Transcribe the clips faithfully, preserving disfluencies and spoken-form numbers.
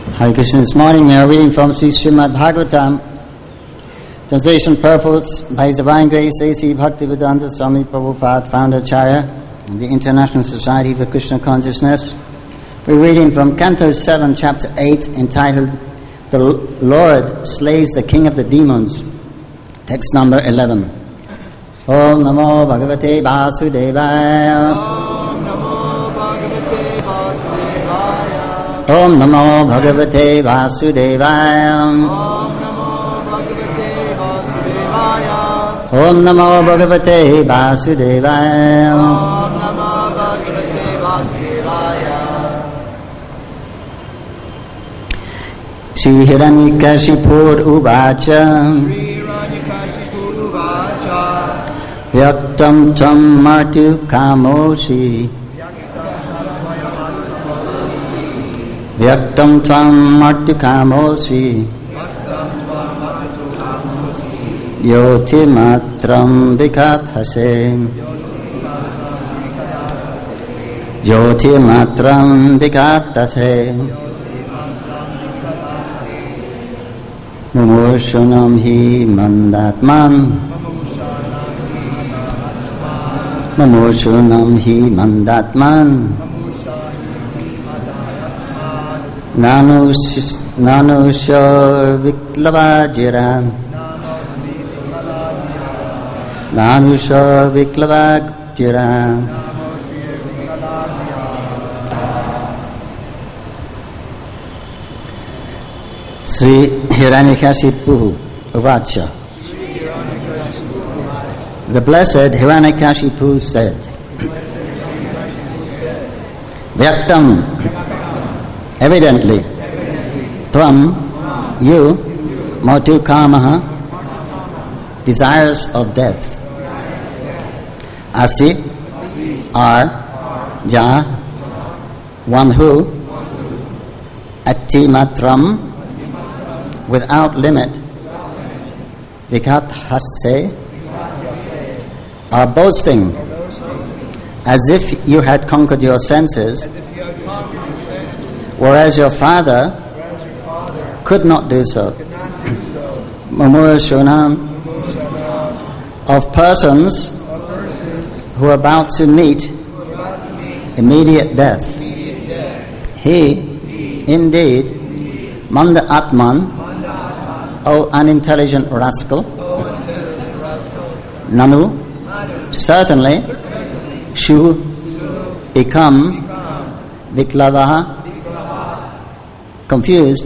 Hare Krishna. This morning we are reading from Sri Srimad Bhagavatam. Translation purports by His Divine Grace A C Bhaktivedanta Swami Prabhupada, Founder Acharya of the International Society for Krishna Consciousness. We're reading from Canto seven, Chapter eight, entitled The Lord Slays the King of the Demons. Text number eleven. Om Namo Bhagavate Vasudevaya. Om Namo Bhagavate Vasudevaya. Om Namo Bhagavate Vasudevaya. Om Namo Bhagavate Vasudevaya. Shri Hiranyakashipur Uvacha. Shri Hiranyakashipur Uvacha. Vyaktam Tvam Martu Kamoshi. Vyaktam Tvam Martu Kamoshi. Yoti Matram Vikat Hase. Yoti Matram Vikat Hase. Mumurshunam Hi Mandatman. Mumurshunam Hi Mandatman. Nanu Nanusha Viklavajira. Nanusha Viklavajira. Sri Hiranyakashipu Uvacha. The blessed Hiranyakashipu said, Vyaktam, evidently, Tvam, you, Motu Kamaha, desires of death. Asi, are, Ja, one who, Ati Matram, without limit, Vikat Hasse, are boasting as if you had conquered your senses, whereas your father could not do so. Mumurshunam, of persons who are about to meet immediate death. He, indeed, Manda Atman, O unintelligent rascal, Nanu, certainly, Shu, become, Viklavaha, confused,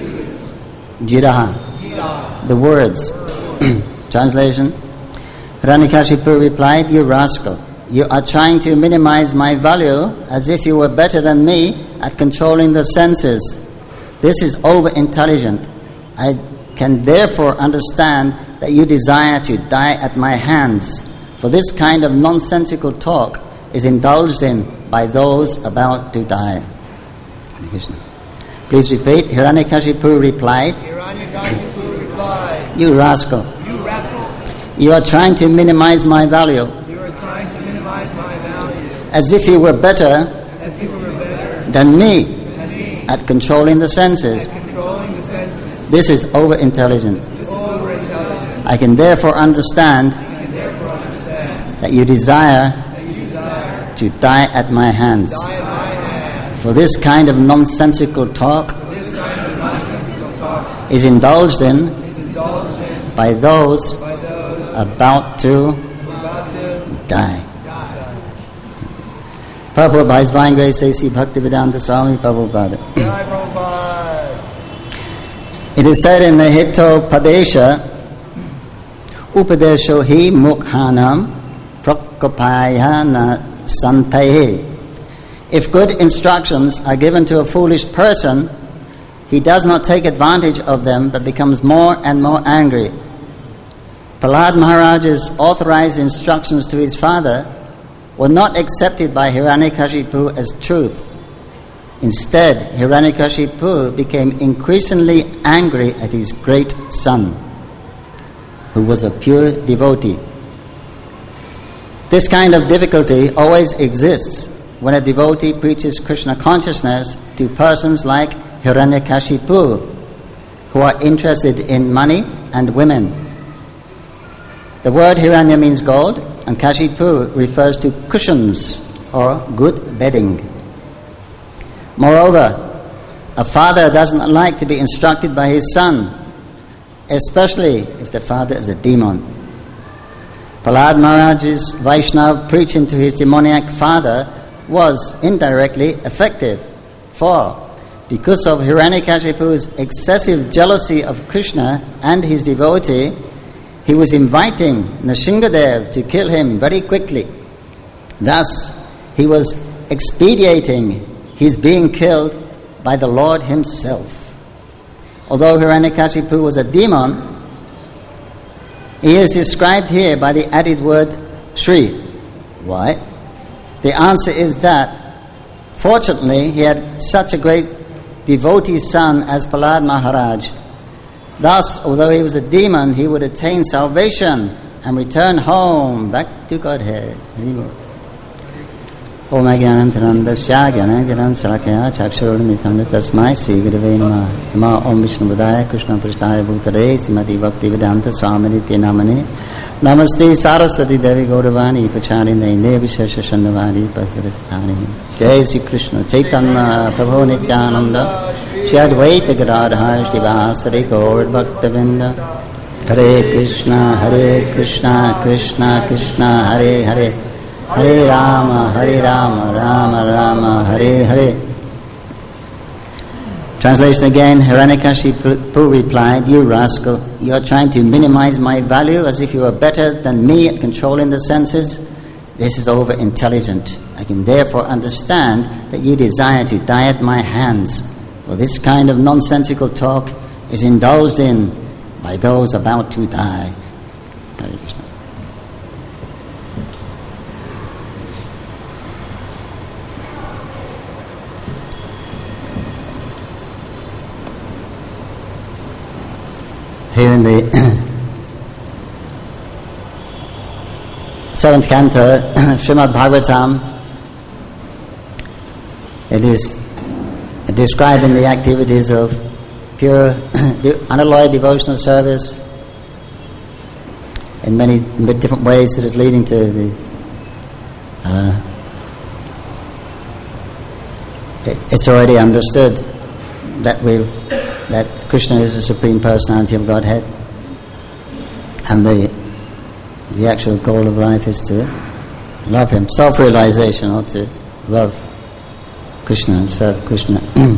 Jiraha, the words. Translation. Hiranyakashipu replied, You rascal, you are trying to minimize my value as if you were better than me at controlling the senses. This is over-intelligent. I can therefore understand that you desire to die at my hands, for this kind of nonsensical talk is indulged in by those about to die. Please repeat. Hiranyakashipu replied, Hiranyakashipu replied, You rascal, You rascal, you are trying to minimize my value, you are trying to minimize my value, as if you were better as if you were better than me than me at controlling the senses. at controlling the senses. This is over-intelligent. This is over-intelligent. I can therefore understand I can therefore understand that you desire that you desire to die at my hands. to die at my hand. For this kind of nonsensical talk This kind of nonsensical talk is indulged in is indulged in by those by those about to who are about to die. die. Purport by His Divine Grace A C Bhaktivedanta Swami Prabhupada. Jai Prabhupada. It is said in the Hitopadesha, Upadesho hi mukhanam prakopayana santaye. If good instructions are given to a foolish person, he does not take advantage of them but becomes more and more angry. Prahlad Maharaj's authorized instructions to his father were not accepted by Hiranyakashipu as truth. Instead, Hiranyakashipu became increasingly angry at his great son, who was a pure devotee. This kind of difficulty always exists when a devotee preaches Krishna consciousness to persons like Hiranyakashipu, who are interested in money and women. The word Hiranya means gold, and Kashipu refers to cushions or good bedding. Moreover, a father doesn't like to be instructed by his son, especially if the father is a demon. Prahlad Maharaj's Vaishnav preaching to his demoniac father was indirectly effective, for because of Hiranyakashipu's excessive jealousy of Krishna and his devotee, he was inviting Nrsingadev to kill him very quickly. Thus, he was expediting his being killed by the Lord himself. Although Hiranyakashipu was a demon, he is described here by the added word Shri. Why? The answer is that, fortunately, he had such a great devotee son as Prahlad Maharaj. Thus, although he was a demon, he would attain salvation and return home, back to Godhead. Om Agyanam Tarandasya Gyanajaram Salakaya Chakshuramitam Tasmai Sri Gurave Namah. Namah Om Vishnu Budaya Krishna Prasthaya Bhutare Srimati Bhakti Vedanta Swami Nitya Namane Namaste Saraswati Devi Gauravani Pacharine Nevishesha Shandavadi Pasarasthani. Jai Sri Krishna Chaitanya Prabhu Nityananda Shri Advaita Gadadhar Shivasari Gaur Bhaktavinda. Hare Krishna Hare Krishna Krishna Krishna Hare Hare Hare Rama, Hare Rama, Rama Rama, Hare Hare. Translation again. Hiranyakashipu replied, "You rascal, you are trying to minimize my value as if you are better than me at controlling the senses. This is over-intelligent. I can therefore understand that you desire to die at my hands, for this kind of nonsensical talk is indulged in by those about to die." Hare Krishna. Here in the seventh canto, Srimad Bhagavatam, it is describing the activities of pure, unalloyed devotional service in many different ways that is leading to the uh, it, it's already understood that we've that Krishna is the Supreme Personality of Godhead, and the the actual goal of life is to love Him, self-realization, or to love Krishna and serve Krishna.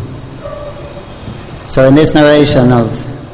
So in this narration of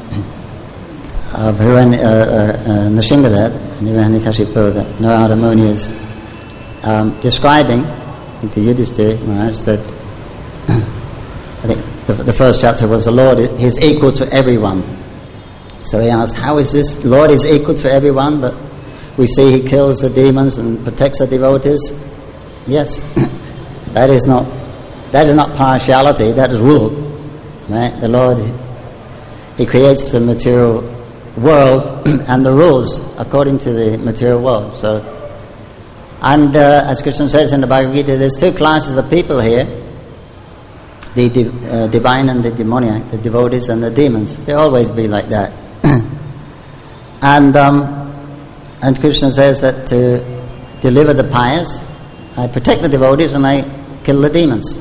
of Hiranya, uh, uh, Nrsingadev and Hiranyakashipu, that Narada Muni is um, describing to Yudhishthira Maharaj that I think the, the first chapter was the Lord is equal to everyone. So he asked, how is this? The Lord is equal to everyone, but we see He kills the demons and protects the devotees. Yes, that is not that is not partiality. That is rule. Right? The Lord, He creates the material world and the rules according to the material world. So, and uh, as Krishna says in the Bhagavad Gita, there's two classes of people here. The div- uh, divine and the demoniac, the devotees and the demons. They always be like that. and um, and Krishna says that to deliver the pious, I protect the devotees and I kill the demons.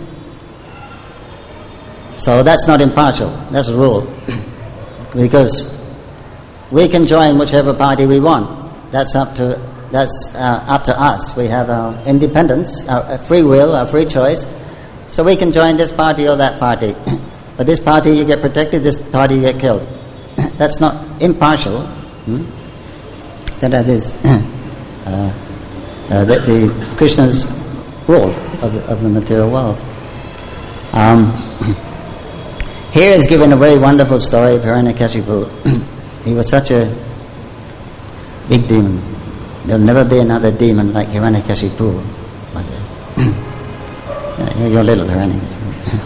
So that's not impartial. That's a rule. Because we can join whichever party we want. That's up to that's uh, up to us. We have our independence, our free will, our free choice. So we can join this party or that party. But this party you get protected, this party you get killed. That's not impartial. Hmm? That, that is uh, uh, the, the Krishna's rule of the, of the material world. Um, here is given a very wonderful story of Hiranyakashipu. He was such a big demon. There will never be another demon like Hiranyakashipu. What is? You're little, Hiranyakashipu.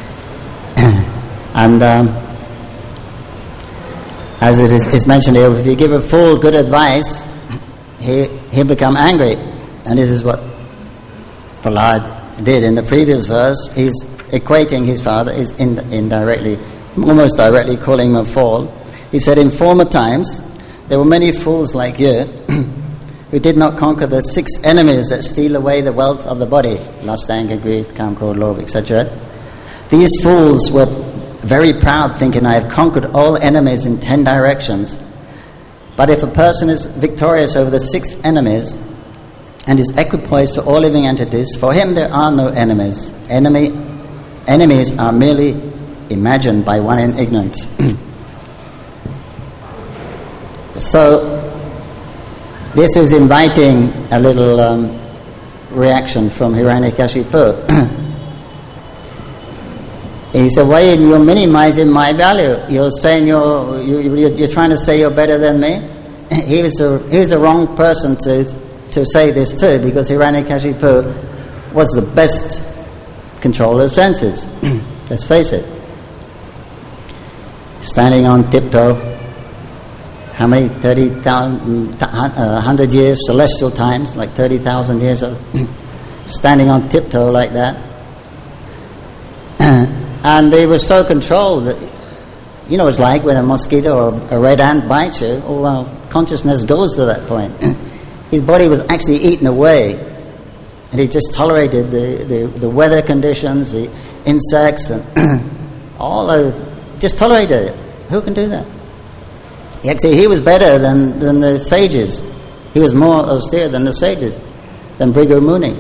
And um, as it is it's mentioned here, if you give a full good advice, he he'll become angry. And this is what Prahlad did in the previous verse. He's equating his father, is in, indirectly, almost directly calling him a fool. He said, in former times, there were many fools like you who did not conquer the six enemies that steal away the wealth of the body, lust, anger, greed, concord, love, et cetera. These fools were very proud, thinking, I have conquered all enemies in ten directions. But if a person is victorious over the six enemies and is equipoised to all living entities, for him there are no enemies. Enemy, enemies are merely imagined by one in ignorance. So, this is inviting a little um, reaction from Hiranyakashipu. He said, why are you minimizing my value? You're saying you're, you, you're trying to say you're better than me? he was a, he was a wrong person to, to say this too, because Hiranyakashipu was the best controller of senses. Let's face it. Standing on tiptoe, how many? thirty thousand, one hundred years, celestial times, like thirty thousand years of standing on tiptoe like that. And they were so controlled that, you know, it's like when a mosquito or a red ant bites you, all our consciousness goes to that point. His body was actually eaten away, and he just tolerated the, the, the weather conditions, the insects, and all of, just tolerated it. Who can do that? Actually, he was better than, than the sages. He was more austere than the sages, than Bhrigu Muni.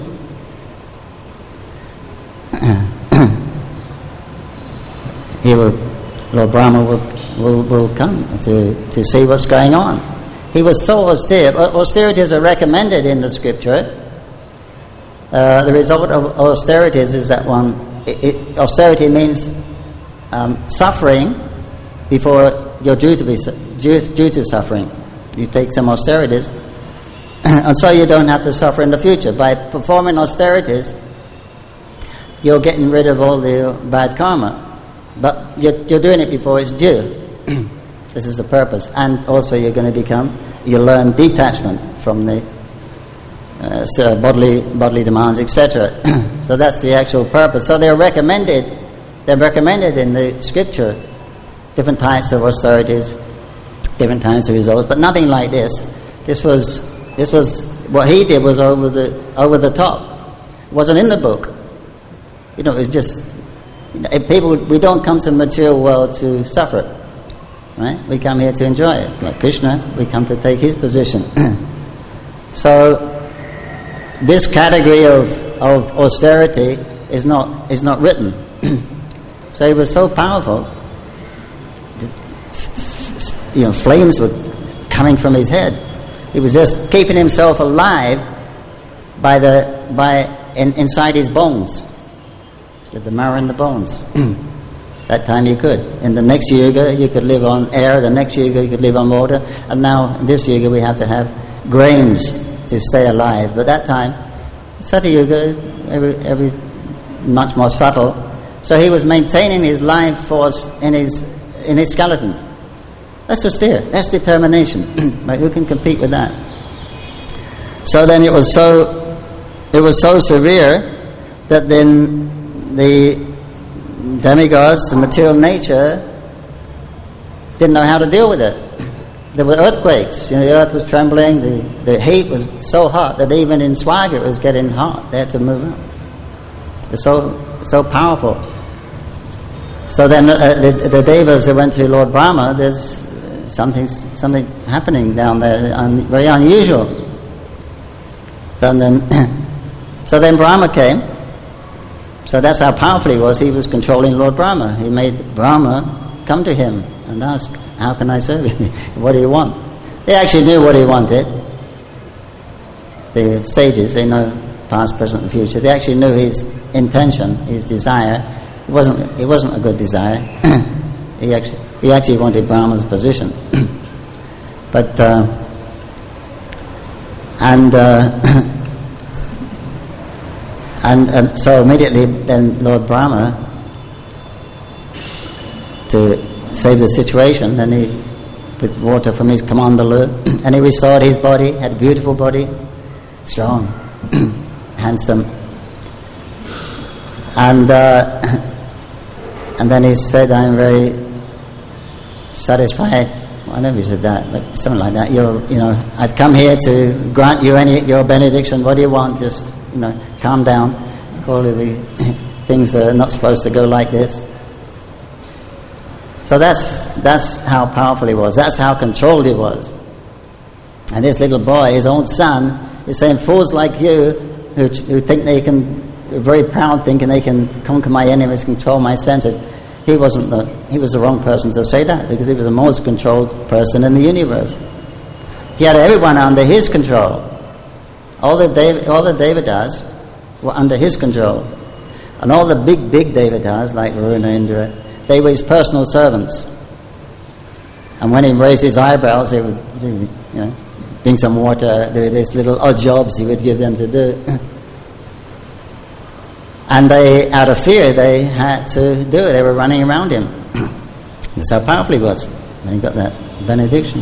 He will, Lord Brahma will, will, will come to, to see what's going on. He was so austere. Austerities are recommended in the scripture. Uh, the result of austerities is that one, it, it, austerity means um, suffering before you're due to be due, due to suffering. You take some austerities, and so you don't have to suffer in the future. By performing austerities, you're getting rid of all the bad karma. But you're, you're doing it before it's due. This is the purpose. And also you're going to become, you learn detachment from the uh, so bodily bodily demands, et cetera. So that's the actual purpose. So they're recommended, they're recommended in the scripture, different types of austerities, different types of results, but nothing like this. This was, this was, what he did was over the, over the top. It wasn't in the book. You know, it was just, people, we don't come to the material world to suffer, right? We come here to enjoy it. Like Krishna, we come to take his position. So, this category of, of austerity is not is not written. So he was so powerful. You know, flames were coming from his head. He was just keeping himself alive by the by in, inside his bones. The marrow in the bones. That time you could. In the next yuga you could live on air, the next yuga you could live on water, and now in this yuga we have to have grains to stay alive. But that time, Sati Yuga, every, every much more subtle. So he was maintaining his life force in his in his skeleton. That's austere. That's determination. Right? Who can compete with that? So then it was so it was so severe that then the demigods, the material nature, didn't know how to deal with it. There were earthquakes. You know, the earth was trembling. The, the heat was so hot that even in Swarga it was getting hot. They had to move out. It was so so powerful. So then uh, the, the devas that went to Lord Brahma, there's something something happening down there, un, very unusual. So then, so then Brahma came. So that's how powerful he was. He was controlling Lord Brahma. He made Brahma come to him and ask, how can I serve you? What do you want? They actually knew what he wanted. The sages, they know past, present and future. They actually knew his intention, his desire. It wasn't, it wasn't a good desire. he, actually, he actually wanted Brahma's position. but, uh, and... Uh, And um, so immediately then Lord Brahma, to save the situation, then he, with water from his Kamandalu, and he restored his body, had a beautiful body, strong, handsome. And uh, and then he said, I'm very satisfied. I never said that, but something like that. You're, you know, I've come here to grant you any your benediction. What do you want? Just, you know, calm down. Clearly, things are not supposed to go like this. So that's that's how powerful he was. That's how controlled he was. And this little boy, his own son, is saying, fools like you, who who think they can, are very proud, thinking they can conquer my enemies, control my senses. He wasn't the, he was the wrong person to say that, because he was the most controlled person in the universe. He had everyone under his control. All the David, all the Devatas were under his control. And all the big, big Devatas, like Varuna, Indra, they were his personal servants. And when he raised his eyebrows, he would, you know, bring some water, do these little odd jobs he would give them to do. And they, out of fear, they had to do it. They were running around him. That's how powerful he was when he got that benediction.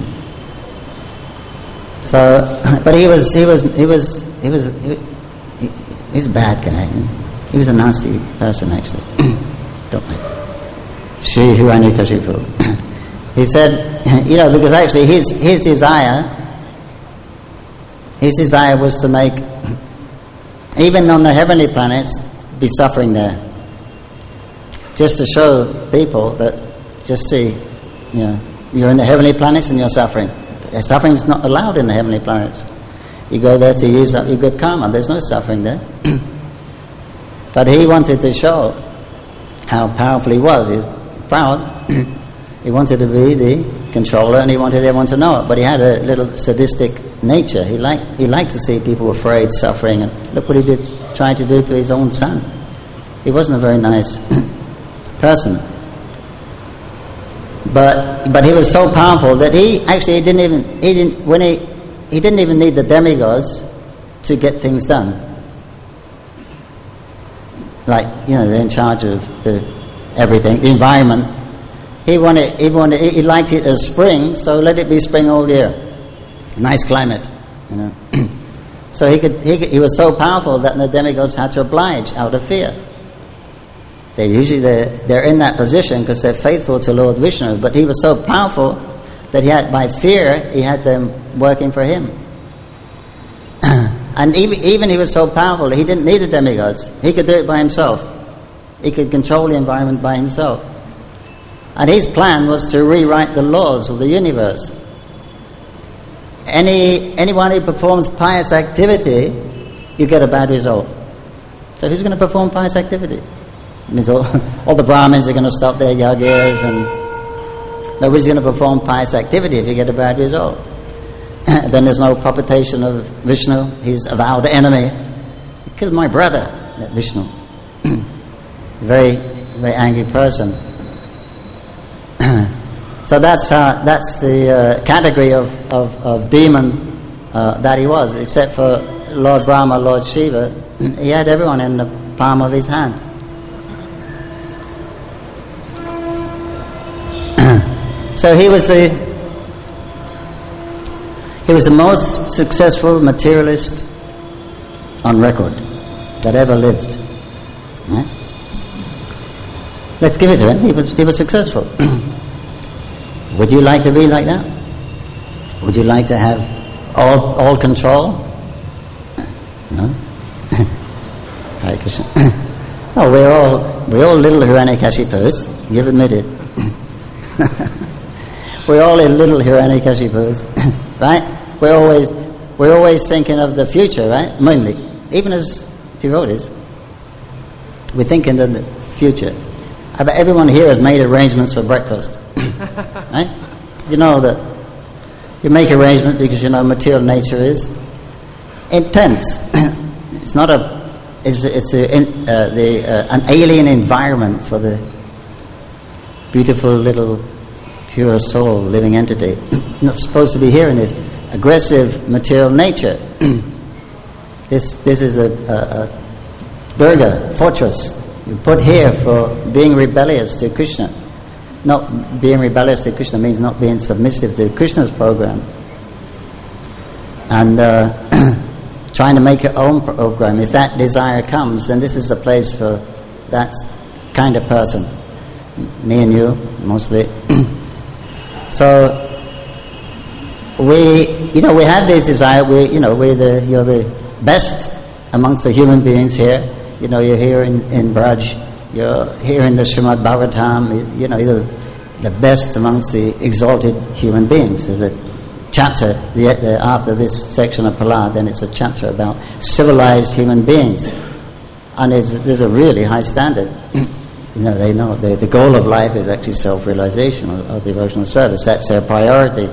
So, but he was, he was, he was, he was, he, he, he's a bad guy. He was a nasty person, actually. Don't mind. Sri Hiranyakashipu. He said, you know, because actually his his desire, his desire was to make, even on the heavenly planets, be suffering there, just to show people that, just see, you know, you're in the heavenly planets and you're suffering. Suffering is not allowed in the heavenly planets. You go there to use up your good karma. There's no suffering there. But he wanted to show how powerful he was. He was proud. He wanted to be the controller, and he wanted everyone to know it. But he had a little sadistic nature. He liked he liked to see people afraid, suffering, and look what he did, tried to do to his own son. He wasn't a very nice person. But but he was so powerful that he actually didn't even he didn't when he he didn't even need the demigods to get things done. Like, you know, they're in charge of the everything, the environment. He wanted he wanted he liked it as spring, so let it be spring all year. Nice climate, you know. So he could he, he was so powerful that the demigods had to oblige out of fear. They usually they're, they're in that position because they're faithful to Lord Vishnu, but he was so powerful that he had, by fear, he had them working for him. And even, even he was so powerful, he didn't need the demigods. He could do it by himself. He could control the environment by himself. And his plan was to rewrite the laws of the universe. Any anyone who performs pious activity, you get a bad result. So who's going to perform pious activity? It means all, all the Brahmins are going to stop their yagas, and nobody's going to perform pious activity if you get a bad result. Then there's no propitiation of Vishnu. He's avowed enemy. He killed my brother, that Vishnu. Very, very angry person. So that's uh, that's the uh, category of, of, of demon uh, that he was. Except for Lord Brahma, Lord Shiva, he had everyone in the palm of his hand. So he was the he was the most successful materialist on record that ever lived. Right? Let's give it to him. He was he was successful. Would you like to be like that? Would you like to have all all control? No. Hare Krishna. Oh, we're all we're all little Hiranyakashipus. You've admitted. We're all in little Hiranyakashipus, right? We're always we're always thinking of the future, right? Mainly, even as devotees, we're thinking of the future. I bet everyone here has made arrangements for breakfast, right? You know that you make arrangements because you know material nature is intense. It's not a it's it's a, uh, the uh, an alien environment for the beautiful little pure soul, living entity. Not supposed to be here in this aggressive material nature. this this is a, a, a Durga fortress you put here for being rebellious to Krishna. Not being rebellious to Krishna means not being submissive to Krishna's program, and uh, trying to make your own program. If that desire comes, then this is the place for that kind of person. Me and you, mostly. So we, you know, we have this desire. We, you know, we're the, you're the best amongst the human beings here. You know, you're here in, in Braj. You're here in the Srimad Bhagavatam. You know, you're the best amongst the exalted human beings. There's a chapter the, the, after this section of Prahlad, then it's a chapter about civilized human beings, and it's, there's a really high standard. You know, they know the, the goal of life is actually self-realization or, or devotional service. That's their priority,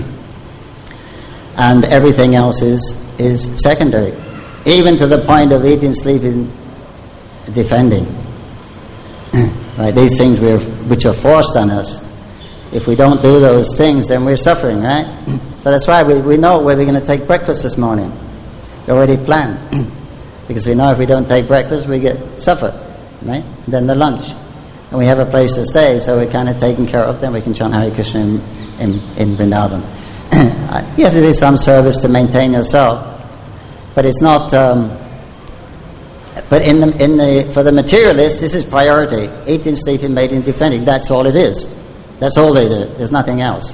and everything else is is secondary, even to the point of eating, sleeping, defending. Right, these things we're, which are forced on us. If we don't do those things, then we're suffering, right? So that's why we, we know where we're going to take breakfast this morning. It's already planned. Because we know if we don't take breakfast, we get suffer, right? Then the lunch. And we have a place to stay, so we're kind of taken care of. Then we can chant Hare Krishna in, in, in Vrindavan. You have to do some service to maintain yourself. But it's not... Um, But in the, in the, for the materialist, this is priority. Eating, sleeping, mating, defending. That's all it is. That's all they do. There's nothing else.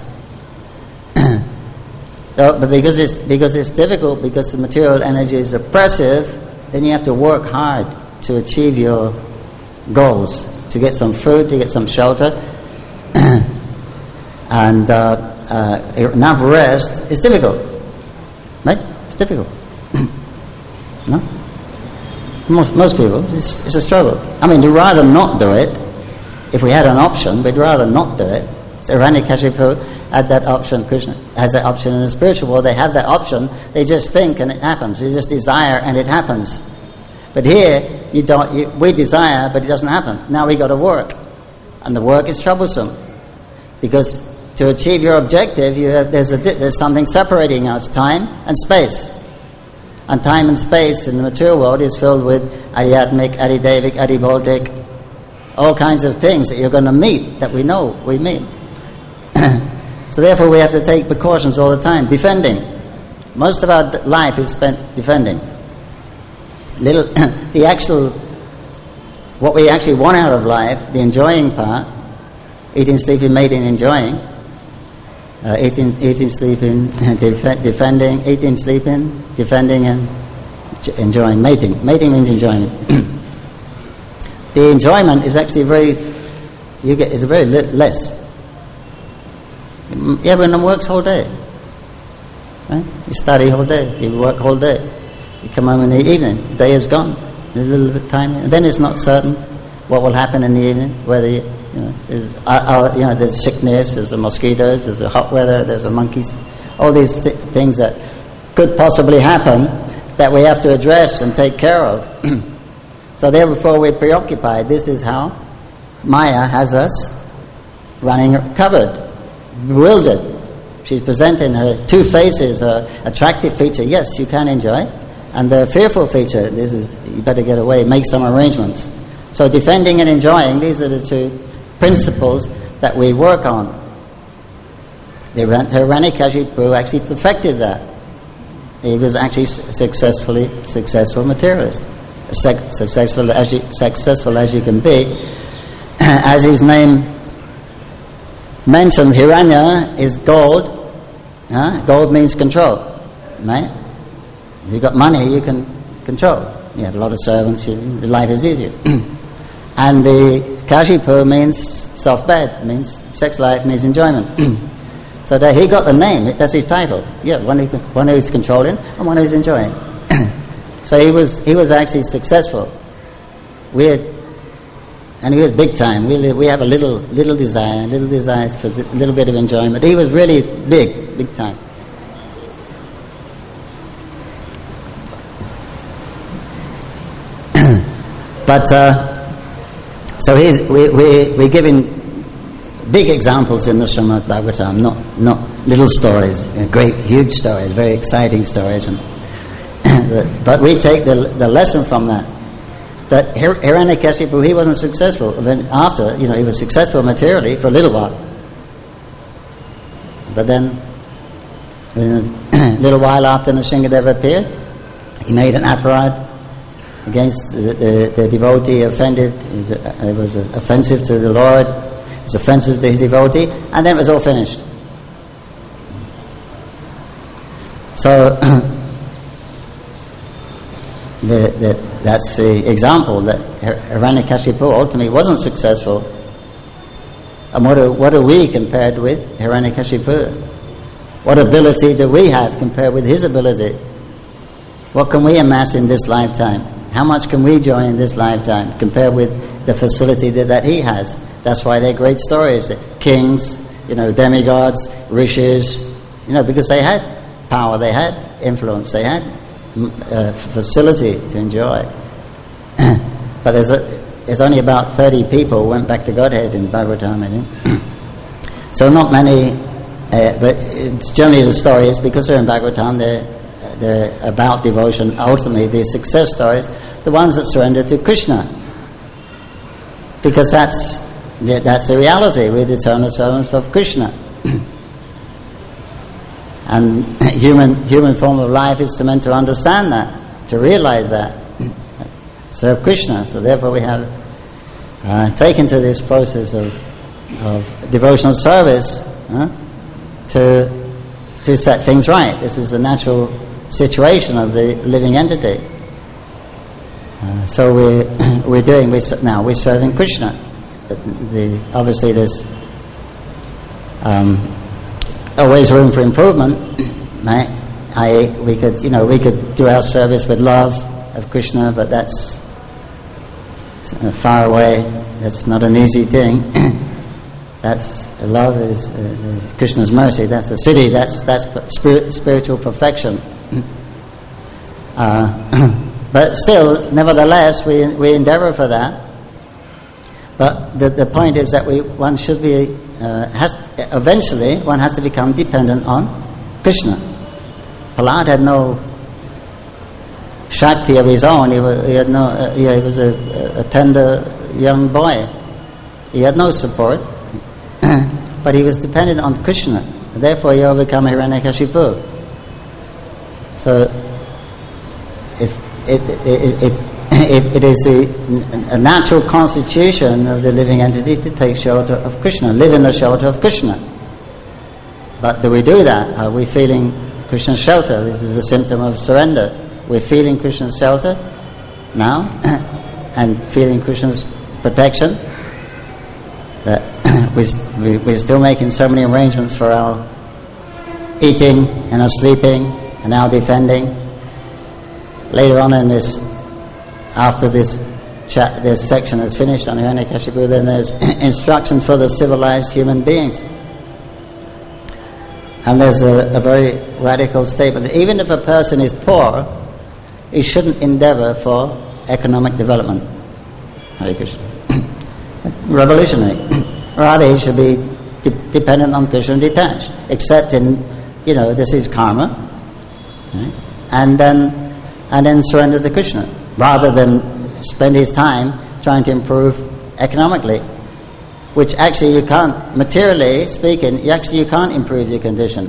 So, but because it's, because it's difficult, because the material energy is oppressive, then you have to work hard to achieve your goals, to get some food, to get some shelter, and uh, uh, enough rest. It's difficult. Right? It's difficult. No? Most, most people, it's, it's a struggle. I mean, we'd rather not do it. If we had an option, we'd rather not do it. So Hiranyakashipu had that option, Krishna has that option in the spiritual world. They have that option, they just think and it happens. They just desire and it happens. But here, you don't. You, we desire, but it doesn't happen. Now we got to work. And the work is troublesome. Because to achieve your objective, you have, there's, a, there's something separating us, time and space. And time and space in the material world is filled with adhyatmic, adidevic, adibautic, all kinds of things that you're going to meet, that we know we meet. So therefore we have to take precautions all the time. Defending. Most of our life is spent defending. Little, the actual, what we actually want out of life, the enjoying part, eating, sleeping, mating, enjoying, Uh, eating, eating, sleeping, def- defending, eating, sleeping, defending, and enjoying. Mating. Mating means enjoyment. The enjoyment is actually very, you get, it's very li- less. Everyone works whole day. Right? You study whole day, you work whole day. You come home in the evening, the day is gone. There's a little bit of time, and then it's not certain what will happen in the evening, whether you, You know, there's, uh, uh, you know, there's sickness, there's the mosquitoes, there's the hot weather, there's the monkeys, all these th- things that could possibly happen that we have to address and take care of. So therefore we're preoccupied. This is how Maya has us running covered, bewildered. She's presenting her two faces, her attractive feature, yes, you can enjoy, and the fearful feature, this is, you better get away, make some arrangements. So defending and enjoying, these are the two principles that we work on. The Hiranyakashipu actually perfected that. He was actually successfully successful materialist, successful as you, successful as you can be. As his name mentions, Hiranya is gold. Huh? Gold means control, right? If you've got money, you can control. You have a lot of servants, your life is easier. And the Kashipu means self-bed, means sex life, means enjoyment. So that he got the name, that's his title. Yeah, one, who, one who's controlling and one who's enjoying. So he was he was actually successful. We had, and he was big time. We we have a little little desire, little desire for a little bit of enjoyment. He was really big, big time. But uh, so he's, we we we're giving big examples in the Srimad Bhagavatam, not not little stories, great huge stories, very exciting stories, and but we take the the lesson from that. That Hiranyakashipu, he wasn't successful. Then after, you know, he was successful materially for a little while, but then a little while after Nrsingadeva appeared, he made an aparad against the, the, the devotee offended. It was, it was offensive to the Lord. It was offensive to his devotee, and then it was all finished. So the, the, that's the example that Hiranyakashipu ultimately wasn't successful. And what are, what are we compared with Hiranyakashipu? What ability do we have compared with his ability? What can we amass in this lifetime? How much can we join in this lifetime compared with the facility that, that he has? That's why they're great stories. The kings, you know, demigods, rishis, you know, because they had power, they had influence, they had uh, facility to enjoy. But there's, a, there's only about thirty people who went back to Godhead in Bhagavatam, I think. So not many, uh, but it's generally the story is because they're in Bhagavatam, they're They're about devotion. Ultimately, the success stories, the ones that surrender to Krishna, because that's the, that's the reality. We're the eternal servants of Krishna, and human human form of life is to meant to understand that, to realize that, serve Krishna. So therefore, we have uh, taken to this process of of devotional service huh, to to set things right. This is the natural situation of the living entity. Uh, so we're we're doing we now we're serving Krishna. But the obviously there's um, always room for improvement. Right? I we could you know we could do our service with love of Krishna, but that's far away. That's not an easy thing. That's love is, uh, is Krishna's mercy. That's a siddhi. That's that's spirit, spiritual perfection. Uh, but still, nevertheless, we we endeavour for that. But the the point is that we one should be uh, has eventually one has to become dependent on Krishna. Prahlad had no shakti of his own. He, was, he had no. Uh, yeah, he was a, a tender young boy. He had no support, but he was dependent on Krishna. Therefore, he overcame Hiranyakashipu. So, if it it it, it, it is a, a natural constitution of the living entity to take shelter of Krishna, live in the shelter of Krishna. But do we do that? Are we feeling Krishna's shelter? This is a symptom of surrender. We're feeling Krishna's shelter now, and feeling Krishna's protection. That we we're still making so many arrangements for our eating and our sleeping and our defending. Later on in this, after this chat, this section is finished on Hiranyakashipu, then there's instructions for the civilized human beings. And there's a, a very radical statement. Even if a person is poor, he shouldn't endeavor for economic development. Hare Krishna. Revolutionary. Rather, he should be de- dependent on Krishna and detached. Except in, you know, this is karma. Right? And then and then surrender to Krishna. Rather than spend his time trying to improve economically. Which actually you can't, materially speaking, you actually you can't improve your condition.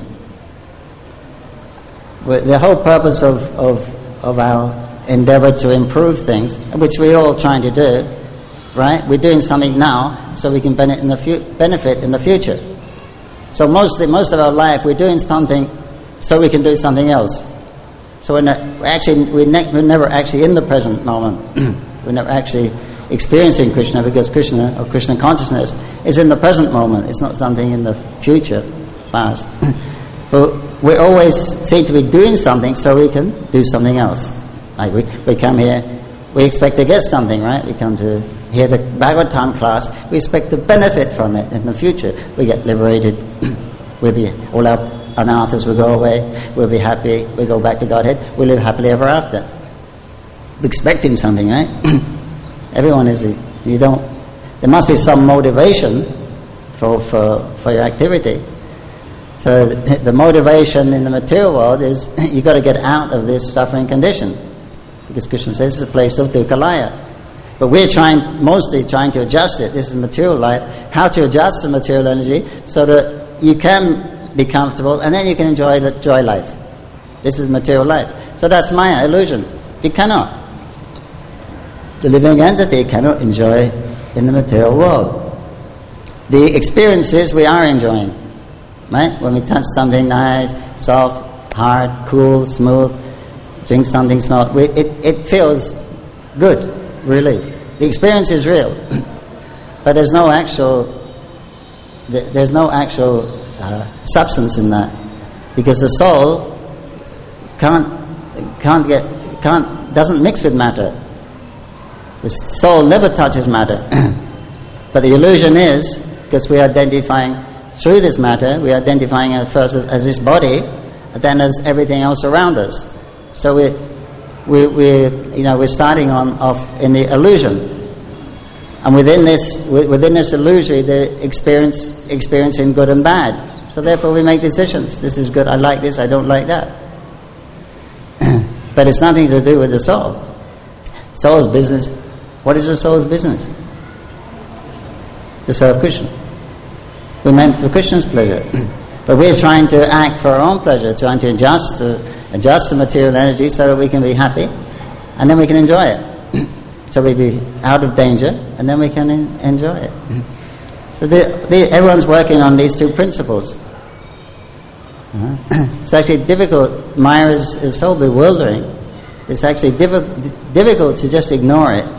The whole purpose of, of, of our endeavor to improve things, which we're all trying to do, right? We're doing something now so we can benefit in the, fu- benefit in the future. So mostly, most of our life, we're doing something so we can do something else. So we're, not, we're actually we're, ne- we're never actually in the present moment. We're never actually experiencing Krishna, because Krishna or Krishna consciousness is in the present moment. It's not something in the future, past. But we always seem to be doing something so we can do something else. Like we, we come here, we expect to get something, right? We come to hear the Bhagavatam class, we expect to benefit from it in the future. We get liberated. We'll be, all our anathas will go away. We'll be happy. We go back to Godhead. We live happily ever after. We're expecting something, right? Everyone is. You don't. There must be some motivation for for, for your activity. So the, the motivation in the material world is you got to get out of this suffering condition, because Krishna says it's a place of dukkhalaya. But we're trying, mostly trying to adjust it. This is material life. How to adjust the material energy so that you can be comfortable and then you can enjoy the joy life. This is material life. So that's Maya, illusion. You cannot. the living entity cannot enjoy in the material world. The experiences we are enjoying, right? When we touch something nice, soft, hard, cool, smooth, drink something small, we, it, it feels good, relief. The experience is real, but there's no actual, there's no actual uh, substance in that, because the soul can't can't get can't doesn't mix with matter. The soul never touches matter, but the illusion is, because we are identifying through this matter, we are identifying it first as, as this body, and then as everything else around us. So we we we you know we're starting on off in the illusion, and within this within this illusory, the experience experiencing good and bad. So therefore, we make decisions. This is good. I like this. I don't like that. But it's nothing to do with the soul. Soul's business. What is the soul's business? To serve Krishna. We're meant for Krishna's pleasure. But we're trying to act for our own pleasure, trying to adjust, to adjust the material energy so that we can be happy, and then we can enjoy it. So we be out of danger, and then we can in, enjoy it. So the, the, everyone's working on these two principles. Uh-huh. It's actually difficult. Maya is, is so bewildering. It's actually diffi- difficult to just ignore it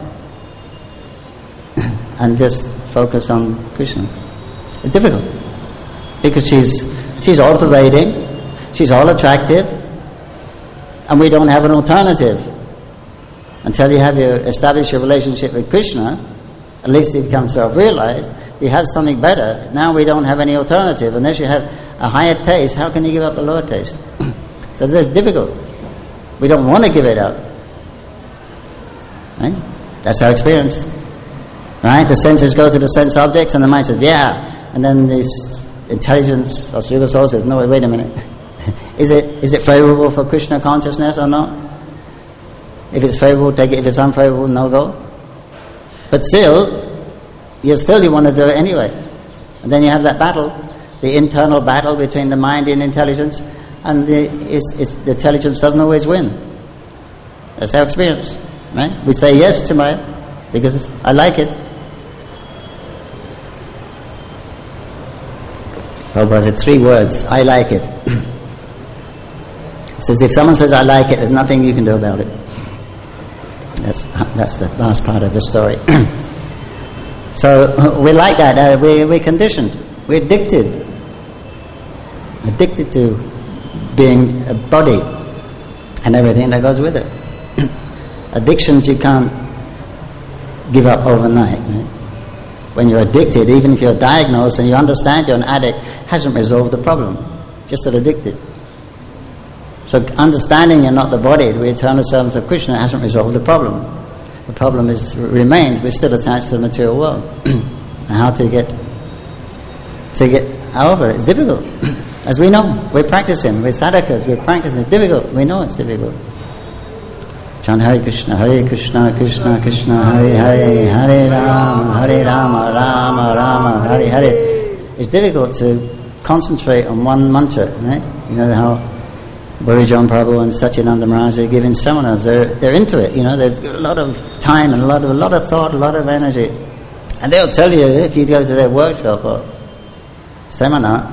and just focus on Krishna. It's difficult because she's she's all pervading, she's all attractive, and we don't have an alternative. Until you have your establish your relationship with Krishna, at least you become self-realized, you have something better. Now we don't have any alternative. Unless you have a higher taste, how can you give up the lower taste? So it's difficult. We don't want to give it up. Right? That's our experience. Right? The senses go to the sense objects and the mind says, yeah. And then this intelligence or Sugar Soul says, no, wait a minute. is it is it favorable for Krishna consciousness or not? If it's favorable, take it. If it's unfavorable, no go. But still, you still you want to do it anyway. And then you have that battle, the internal battle between the mind and intelligence, and the, it's, it's, the intelligence doesn't always win. That's our experience, right? We say yes to Maya because I like it. What was it? Three words. I like it. It says if someone says I like it, there's nothing you can do about it. That's that's the last part of the story. So we like that. Uh, we we're conditioned. We're addicted. Addicted to being a body and everything that goes with it. Addictions you can't give up overnight. Right? When you're addicted, even if you're diagnosed and you understand you're an addict, hasn't resolved the problem. Just that addicted. So understanding you're not the body, the eternal servants of Krishna, hasn't resolved the problem. The problem is remains. We're still attached to the material world. And how to get to get over it? It's difficult. As we know, we're practicing. We're sadhakas. We're practicing. It's difficult. We know it's difficult. Chant Hare Krishna, Hare Krishna, Krishna Krishna, Hare Hare, Hare Rama, Hare Rama, Rama Rama, Hare Hare. It's difficult to concentrate on one mantra, right? You know how Buri John Prabhu and Satyananda Maharaj are giving seminars. They're they're into it. You know, they've got a lot of time and a lot of a lot of thought, a lot of energy, and they'll tell you if you go to their workshop or seminar,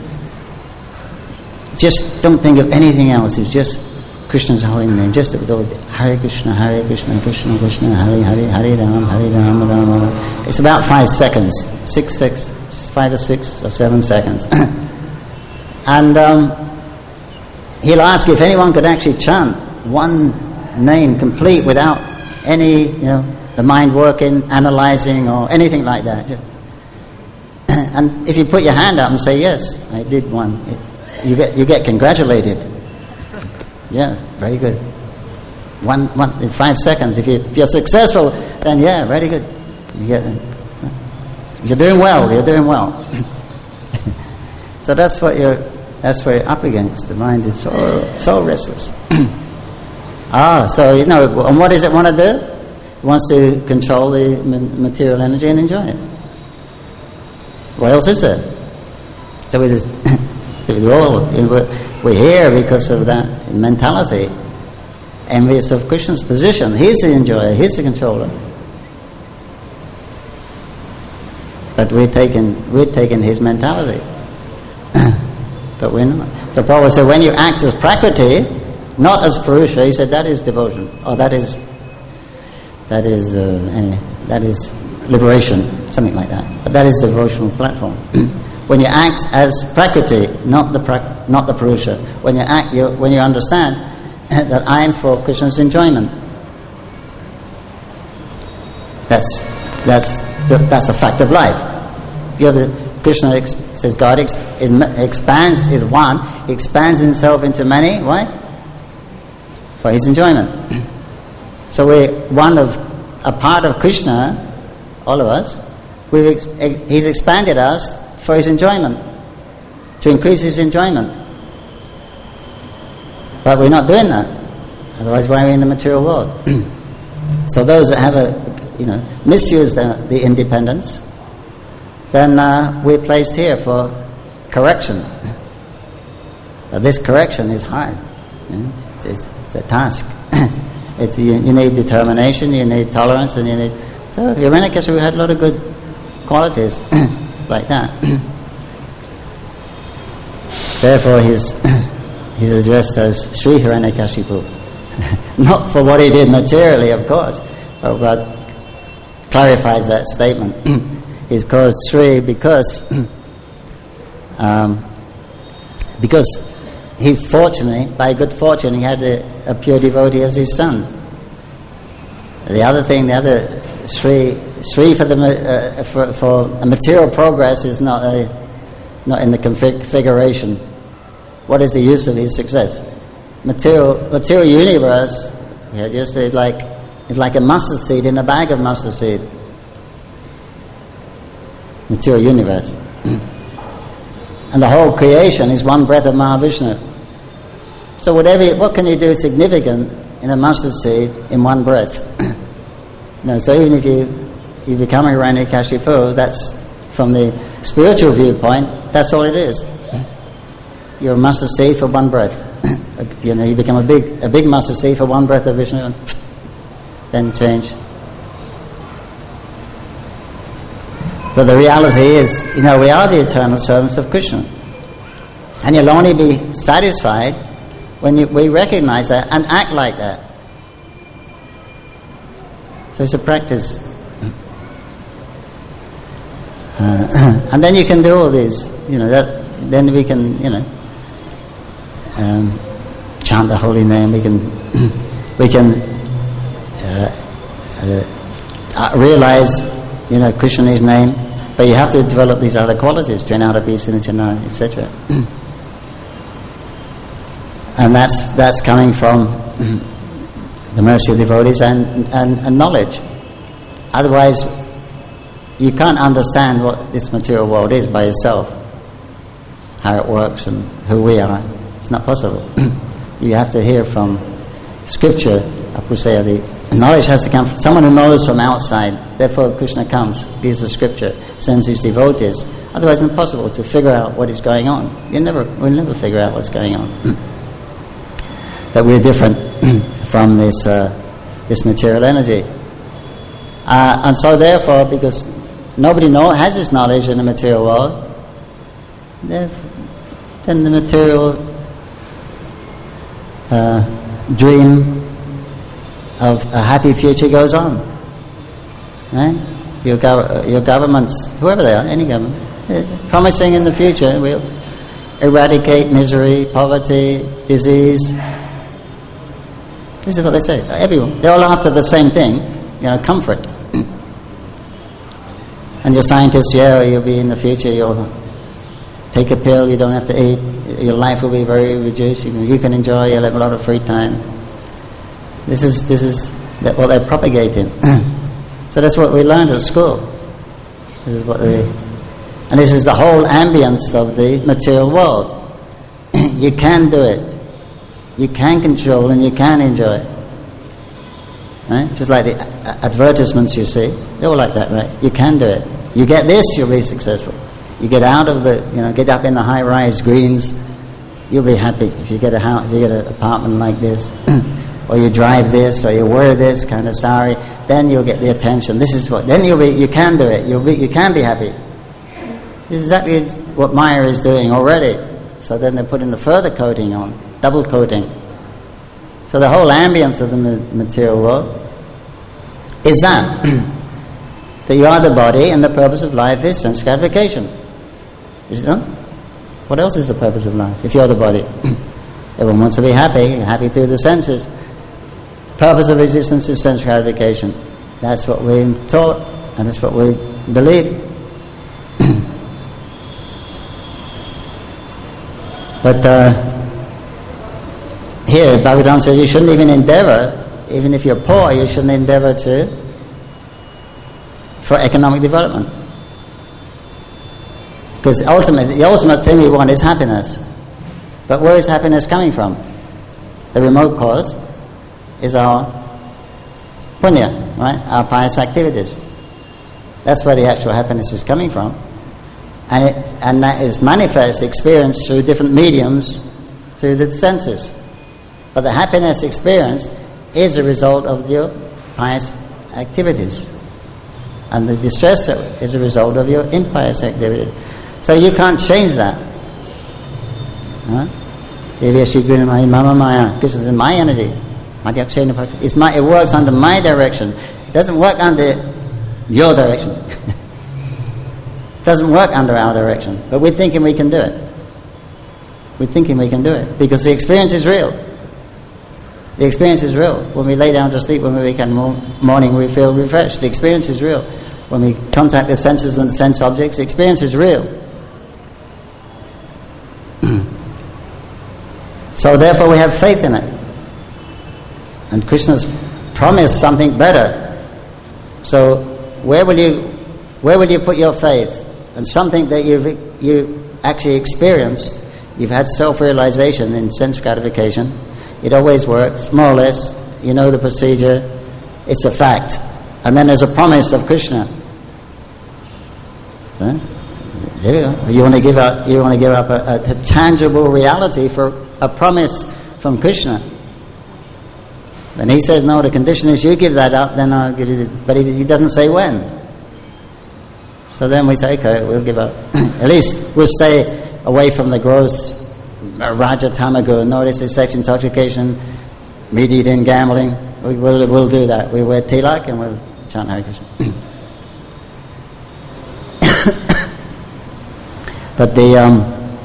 just don't think of anything else. It's just Krishna's holy name. Just absorb it. Hare Krishna, Hare Krishna, Krishna Krishna, Hare Hare, Hare Ram, Hare Ram, Ram Ram. It's about five seconds, six, six, five or six or seven seconds, and. Um, He'll ask if anyone could actually chant one name complete without any, you know, the mind working, analyzing, or anything like that. And if you put your hand up and say, yes, I did one, you get you get congratulated. Yeah, very good. One, one in five seconds. If, you, if you're successful, then yeah, very good. You get, you're doing well. You're doing well. So that's what you're. That's what you're up against. The mind is so so restless. ah, so you know, and what does it want to do? It wants to control the material energy and enjoy it. What else is there? So we just, so we're all we're here because of that mentality. envious of Krishna's position. He's the enjoyer, he's the controller. But we're taking, we're taking his mentality. But we're not. So Prabhupada said, when you act as Prakriti, not as Purusha, he said that is devotion, or that is that is uh, any, that is liberation, something like that. But that is the devotional platform. When you act as Prakriti, not the pra- not the Purusha. When you act, you, when you understand that I am for Krishna's enjoyment. That's that's the, that's a fact of life. You're the Krishna ex- says God ex- is, expands is one. He expands himself into many. Why? For his enjoyment. So we're one of a part of Krishna, all of us. We've ex- ex- he's expanded us for his enjoyment, to increase his enjoyment. But we're not doing that. Otherwise, why are we in the material world? So those that have a, you know, misused the, the independence, then uh, we're placed here for correction. But this correction is hard. You know, it's, it's, it's a task. it's, you, you need determination, you need tolerance, and you need... So Hiranyakashipu had a lot of good qualities like that. Therefore, he's, he's addressed as Sri Hiranyakashipu. Not for what he did materially, of course, but, but clarifies that statement. He's called Sri because um, because he fortunately, by good fortune, he had a, a pure devotee as his son. The other thing, the other Sri, Sri for the uh, for, for a material progress is not a, not in the configuration. What is the use of his success? Material material universe, yeah, just it's like it's like a mustard seed in a bag of mustard seed. Material universe. And the whole creation is one breath of Mahavishnu. So whatever, what can you do significant in a mustard seed in one breath? You know, so even if you, you become a Hiranyakashipu, that's from the spiritual viewpoint, that's all it is. You're a mustard seed for one breath. You know, you become a big a big mustard seed for one breath of Vishnu, and then change. But the reality is, you know, we are the eternal servants of Krishna. And you'll only be satisfied when you, we recognize that and act like that. So it's a practice. Uh, and then you can do all these, you know, that, then we can, you know, um, chant the holy name, we can, we can uh, uh, realize, you know, Krishna is name, but you have to develop these other qualities, Trinada, Bhisanachana, et cetera. And that's that's coming from the mercy of devotees and, and, and knowledge. Otherwise, you can't understand what this material world is by yourself, how it works and who we are. It's not possible. You have to hear from scripture, Apusaya, the knowledge has to come from someone who knows from outside. Therefore, Krishna comes, gives the scripture, sends his devotees. Otherwise, it's impossible to figure out what is going on. You never, we'll never figure out what's going on. That we're different from this uh, this material energy, uh, and so therefore, because nobody know has this knowledge in the material world, then the material uh, dream of a happy future goes on. Right? Your, gov- your governments, whoever they are, any government, promising in the future we'll eradicate misery, poverty, disease. This is what they say. Everyone, they're all after the same thing, you know, comfort. And your scientists, yeah, you'll be in the future, you'll take a pill, you don't have to eat, your life will be very reduced, you can, you can enjoy, you'll have a lot of free time. This is this is what they're propagating. So that's what we learned at school. This is what they, and this is the whole ambience of the material world. You can do it. You can control and you can enjoy it. Right? Just like the advertisements you see, they're all like that, right? You can do it. You get this, you'll be successful. You get out of the, you know, get up in the high-rise greens, you'll be happy if you get a house, if you get an apartment like this. or you drive this, or you wear this kind of sari, then you'll get the attention. This is what. Then you'll be. You can do it. You'll be. You can be happy. This is exactly what Maya is doing already. So then they're putting the further coating on, double coating. So the whole ambience of the material world is that that you are the body, and the purpose of life is sense gratification. Is it not? What else is the purpose of life if you're the body? Everyone wants to be happy, happy through the senses. The purpose of existence is sense gratification. That's what we're taught, and that's what we believe. But uh, here, Bhagavatam says you shouldn't even endeavor, even if you're poor, you shouldn't endeavor to for economic development. Because ultimately, the ultimate thing we want is happiness. But where is happiness coming from? The remote cause is our punya, right? Our pious activities. That's where the actual happiness is coming from. And, it, and that is manifest, experienced through different mediums, through the senses. But the happiness experienced is a result of your pious activities. And the distress is a result of your impious activities. So you can't change that. Huh? Mama Maya. Krishna is my energy. It's my, it works under my direction. It doesn't work under your direction. It doesn't work under our direction. But we're thinking we can do it. We're thinking we can do it. Because the experience is real. The experience is real. When we lay down to sleep, when we wake in the morning, we feel refreshed. The experience is real. When we contact the senses and the sense objects, the experience is real. So therefore we have faith in it. And Krishna's promised something better. So where will you where will you put your faith? And something that you've you actually experienced, you've had self-realization in sense gratification. It always works, more or less. You know the procedure. It's a fact. And then there's a promise of Krishna. Huh? There you go. You want to give up. You want to give up a, a, a tangible reality for a promise from Krishna. When he says no, the condition is you give that up. Then I'll give you. The, but he, he doesn't say when. So then we say, okay, we'll give up. At least we'll stay away from the gross Raja Tamagun. Notice is sex intoxication, meat eating, gambling. We, we'll we'll do that. We wear tilak and we'll chant Hare Krishna. But the um,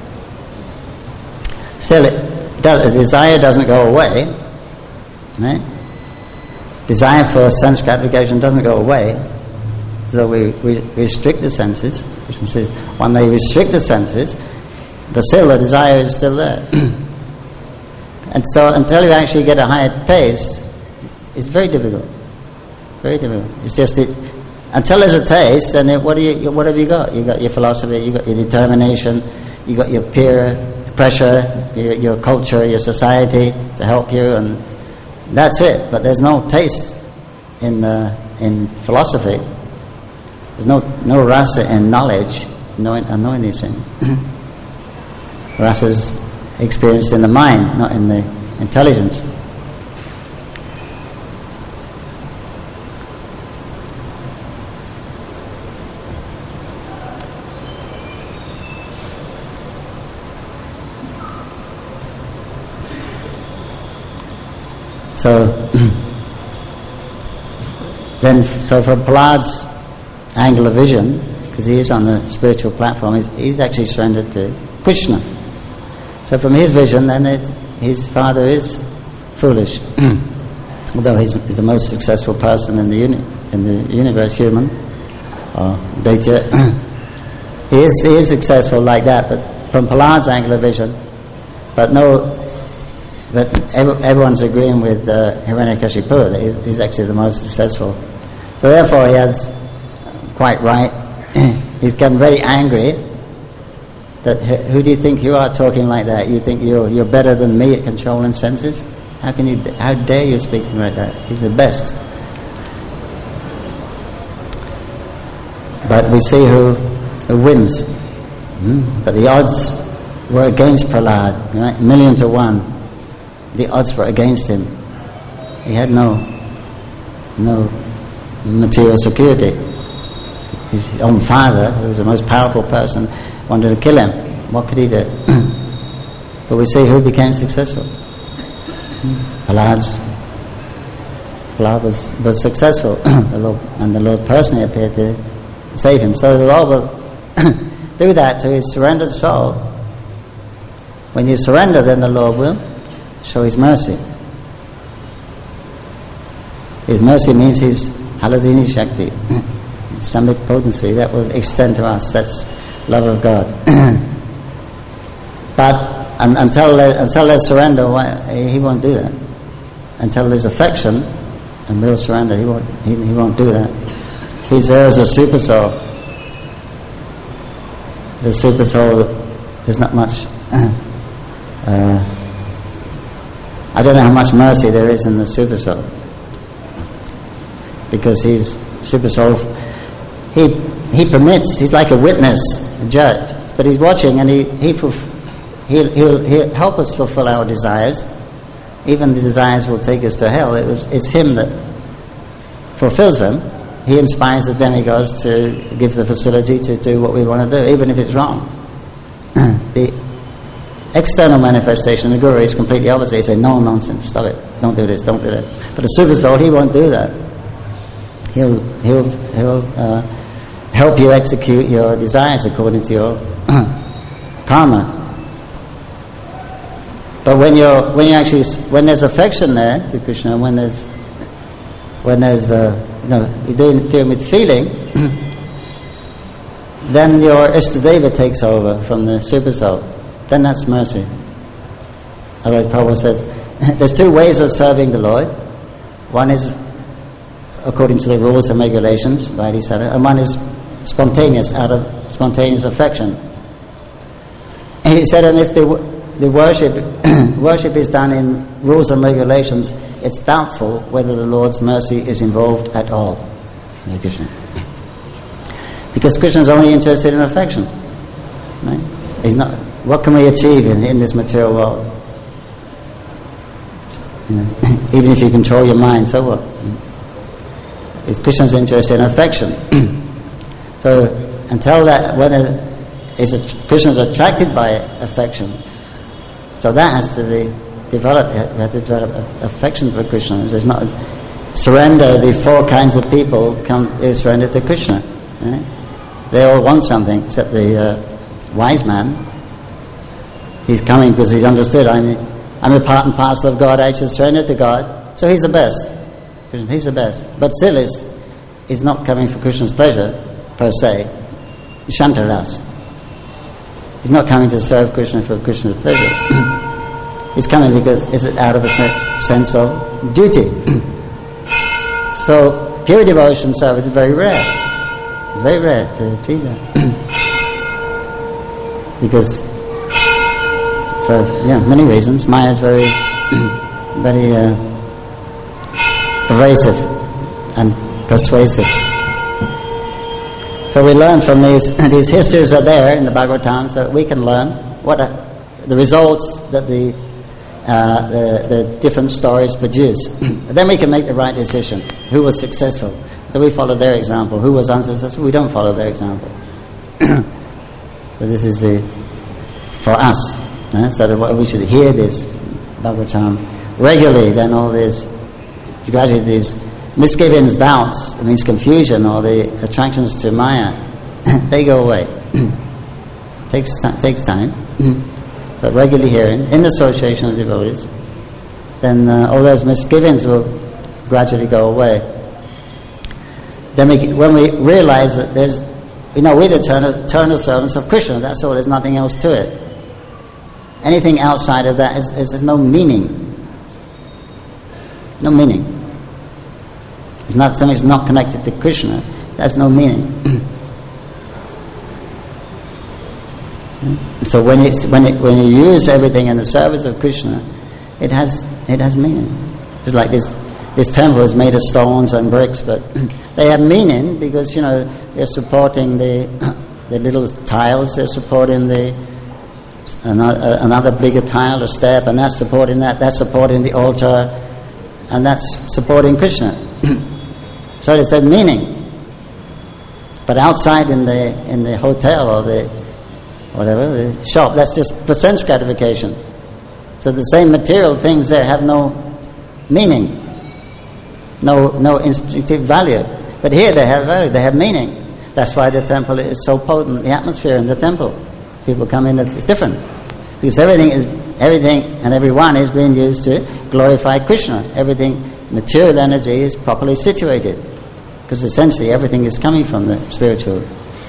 still, it does, the desire doesn't go away. Right? Desire for sense gratification doesn't go away. So we, we restrict the senses. Krishna says one may restrict the senses, but still the desire is still there. And so until you actually get a higher taste, it's very difficult. Very difficult. It's just it. Until there's a taste, and it, what do you? What have you got? You got your philosophy, you got your determination, you got your peer pressure, your, your culture, your society to help you, and that's it. But there's no taste in uh, in philosophy. There's no no rasa in knowledge, knowing uh, knowing these things. Rasa is experienced in the mind, not in the intelligence. So then, so from Prahlad's angle of vision, because he is on the spiritual platform, he's, he's actually surrendered to Krishna. So from his vision, then it, his father is foolish, although he's, he's the most successful person in the uni, in the universe, human or Daitya. he is he is successful like that, but from Prahlad's angle of vision, but no. But everyone's agreeing with uh, Hiranyakashipu that he's, he's actually the most successful. So therefore he has, quite right, he's gotten very angry that who do you think you are talking like that? You think you're you're better than me at controlling senses? How can you? How dare you speak to him like that? He's the best. But we see who, who wins. Mm. But the odds were against Prahlad, right? A million to one. The odds were against him. He had no no material security. His own father, who was the most powerful person, wanted to kill him. What could he do? But we see who became successful. Prahlad's Prahlad was, was successful, the Lord, and the Lord personally appeared to save him. So the Lord will do that to his surrendered soul. When you surrender, then the Lord will show His mercy. His mercy means His Haladini Shakti, Samit potency that will extend to us. That's love of God. But un, until there, until there's surrender, why, He won't do that. Until there's affection and real surrender, He won't. He, he won't do that. He's there as a super soul. The super soul, there's not much. Uh, I don't know how much mercy there is in the super soul, because he's super soul. He he permits. He's like a witness, a judge, but he's watching, and he he he'll, he'll he'll help us fulfill our desires. Even the desires will take us to hell. It was it's him that fulfills them. He inspires the demigods to give the facility to do what we want to do, even if it's wrong. The external manifestation, the Guru, is completely opposite. He says, no, nonsense, stop it, don't do this, don't do that. But the super soul, he won't do that. He'll he'll he'll uh, help you execute your desires according to your karma. But when you're when you actually when there's affection there to Krishna, when there's when there's uh, you know you're doing doing with feeling, then your Istadeva takes over from the super soul. Then that's mercy. Otherwise, Prabhupada says there's two ways of serving the Lord. One is according to the rules and regulations, rightly said, and one is spontaneous, out of spontaneous affection. And he said, and if the the worship worship is done in rules and regulations, it's doubtful whether the Lord's mercy is involved at all. Hare Krishna. Because Krishna is only interested in affection. Right? He's not. What can we achieve in, in this material world? You know, even if you control your mind, so what? It's Krishna's interest in affection. So until that, when it, is it, Krishna's attracted by affection, so that has to be developed. We have to develop affection for Krishna. There's not surrender. The four kinds of people come is surrender to Krishna. Right? They all want something, except the uh, wise man. He's coming because he's understood. I'm, I'm a part and parcel of God. I should surrender to God. So he's the best. He's the best. But still, is is not coming for Krishna's pleasure per se. Shantaras. He's not coming to serve Krishna for Krishna's pleasure. He's coming because it's out of a sense of duty. So pure devotion service is very rare. Very rare to achieve that. Because for yeah, many reasons, Maya is very, very uh, pervasive and persuasive. So we learn from these, these histories are there in the Bhagavatam, so we can learn what are the results that the, uh, the, the different stories produce. Then we can make the right decision. Who was successful? So we follow their example. Who was unsuccessful? We don't follow their example. So this is the, for us. Uh, so that we should hear this Bhagavatam regularly, then all this, gradually these misgivings, doubts, it means confusion, or the attractions to Maya, they go away. takes, takes time. But regularly hearing, in the association of devotees, then uh, all those misgivings will gradually go away. Then we, when we realize that there's, you know, we're the eternal, eternal servants of Krishna, that's all, there's nothing else to it. Anything outside of that is, is there's no meaning. No meaning. If not something's not connected to Krishna, that's no meaning. So when it's when it when you use everything in the service of Krishna, it has it has meaning. It's like this this temple is made of stones and bricks, but they have meaning because, you know, they're supporting the the little tiles, they're supporting the Another, another bigger tile, a step, and that's supporting that, that's supporting the altar, and that's supporting Krishna. So it says meaning. But outside in the in the hotel or the whatever, the shop, that's just for sense gratification. So the same material things there have no meaning, no no instinctive value. But here they have value, they have meaning. That's why the temple is so potent, the atmosphere in the temple. People come in, it's different. Because everything is everything and everyone is being used to glorify Krishna. Everything, material energy is properly situated. Because essentially everything is coming from the spiritual.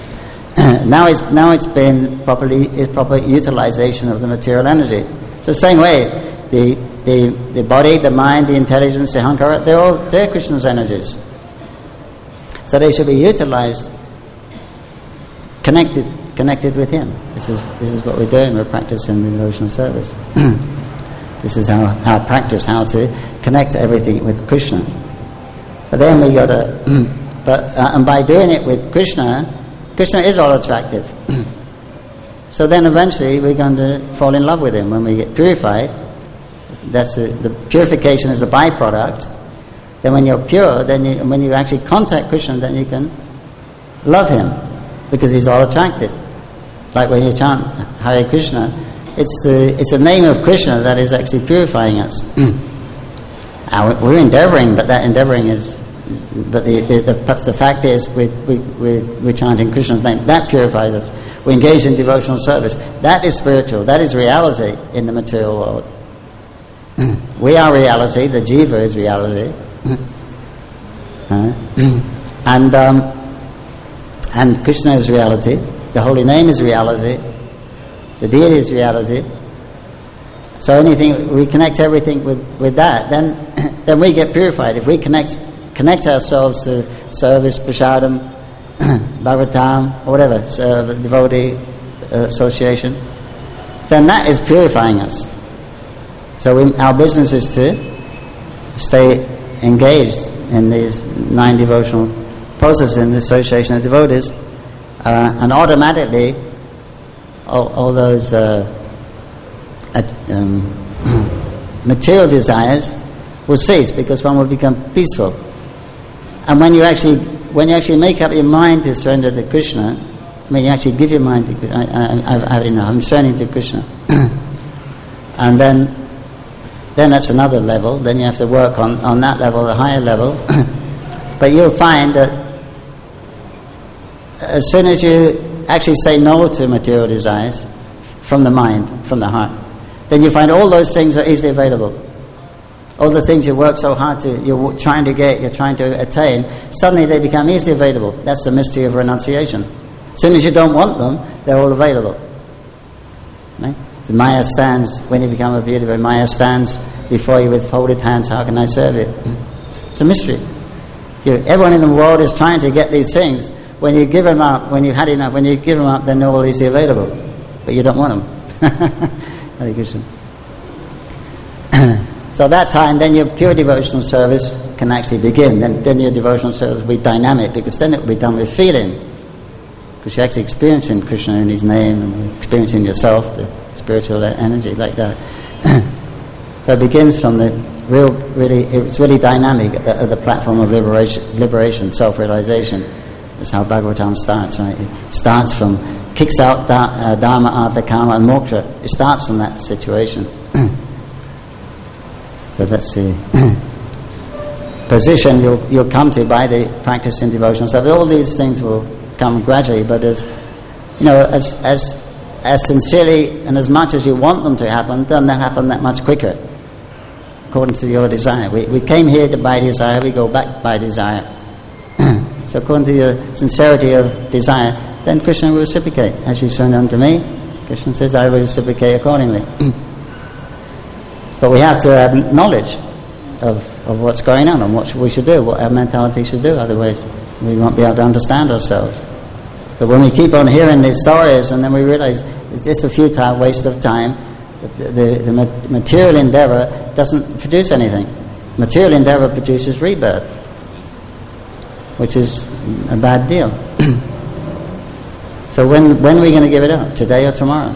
now it's now it's been properly is proper utilization of the material energy. So the same way, the the the body, the mind, the intelligence, the ahankara, they're all they're Krishna's energies. So they should be utilized, connected connected with him. This is this is what we're doing. We're practicing the devotional service. This is our our practice, how to connect everything with Krishna. But then we got to, but uh, and by doing it with Krishna, Krishna is all attractive. So then eventually we're going to fall in love with him when we get purified. That's a, the purification is a byproduct. Then when you're pure, then you, when you actually contact Krishna, then you can love him because he's all attractive. Like when you chant Hare Krishna, it's the it's the name of Krishna that is actually purifying us. Uh, we're endeavoring, but that endeavoring is, but the the, the, the fact is we, we, we, we're chanting Krishna's name. That purifies us. We engage in devotional service. That is spiritual. That is reality in the material world. We are reality. The jiva is reality. uh, and um, and Krishna is reality. The holy name is reality. The deity is reality. So anything, we connect everything with, with that, then then we get purified. If we connect connect ourselves to service, prasadam, bhagavatam, or whatever, so devotee uh, association, then that is purifying us. So we, our business is to stay engaged in these nine devotional processes in the association of devotees, uh, and automatically all, all those uh, uh, um, material desires will cease, because one will become peaceful. And when you actually when you actually make up your mind to surrender to Krishna, I mean you actually give your mind to Krishna, I, I, I, you know, I'm surrendering to Krishna, and then then that's another level. Then you have to work on, on that level, the higher level. But you'll find that as soon as you actually say no to material desires from the mind, from the heart, then you find all those things are easily available. All the things you work so hard to, you're trying to get, you're trying to attain, suddenly they become easily available. That's the mystery of renunciation. As soon as you don't want them, they're all available. Right? The Maya stands, when you become a devotee, Maya stands before you with folded hands, how can I serve you? It's a mystery. You, everyone in the world is trying to get these things. When you give them up, when you've had enough, when you give them up, then they're all easily available. But you don't want them. Hare Krishna. So that time, then your pure devotional service can actually begin. Then, then your devotional service will be dynamic, because then it will be done with feeling. Because you're actually experiencing Krishna in his name, and experiencing yourself, the spiritual energy, like that. So it begins from the real, really, it's really dynamic at the, at the platform of liberation, liberation, self-realization. That's how Bhagavatam starts, right? It starts from, kicks out da, uh, Dharma, Artha, Kama, and Moksha. It starts from that situation. So that's the position you'll, you'll come to by the practice in devotional. So all these things will come gradually, but as you know, as as as sincerely and as much as you want them to happen, then they'll happen that much quicker, according to your desire. We we came here to by desire, we go back by desire. So according to your sincerity of desire, then Krishna will reciprocate. As you surrender unto me, Krishna says, I will reciprocate accordingly. But we have to have knowledge of, of what's going on and what we should do, what our mentality should do, otherwise we won't be able to understand ourselves. But when we keep on hearing these stories and then we realize it's just a futile waste of time, the, the, the material endeavor doesn't produce anything. Material endeavor produces rebirth, which is a bad deal. So when, when are we going to give it up? Today or tomorrow?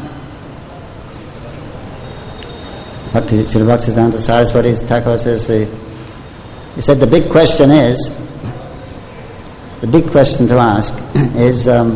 Bhakti Srila Bhaktisiddhanta Saraswati Thakur says the He said the big question is, the big question to ask is um,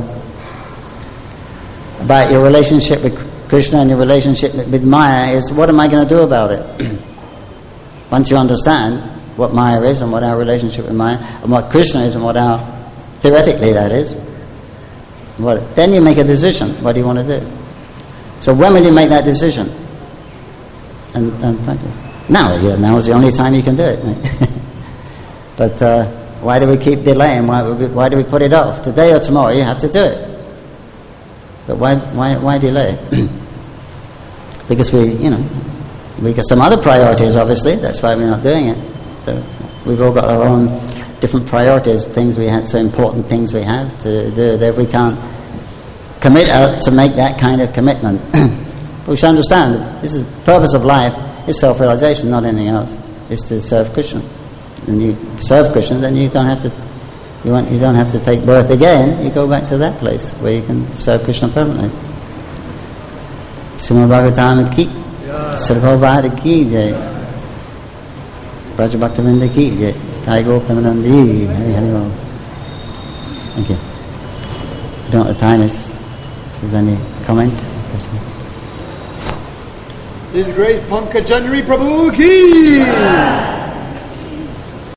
about your relationship with Krishna and your relationship with Maya is, what am I going to do about it? Once you understand what Maya is and what our relationship with Maya, and what Krishna is and what our, theoretically that is, what, then you make a decision. What do you want to do? So when will you make that decision? And, and now, yeah, now is the only time you can do it. Mate. But uh, why do we keep delaying? Why, why do we put it off? Today or tomorrow you have to do it. But why, why, why delay? Because we, you know, we got some other priorities, obviously. That's why we're not doing it. So we've all got our own different priorities, things we have, so important things we have to do. That we can't commit uh, to make that kind of commitment. We should understand that this is the purpose of life is self-realization, not anything else. It's to serve Krishna. And you serve Krishna, then you don't have to. You want. You don't have to take birth again. You go back to that place where you can serve Krishna permanently. Srimad Bhagavatam ki, Sarvabhada ki jai, Braja Bhaktavinda ki jai, Taigo Premanandi, Hari Hari Ram. Thank you. I don't know what the time is. If there's any comment? His Grace Pankaj Janri Prabhu ki!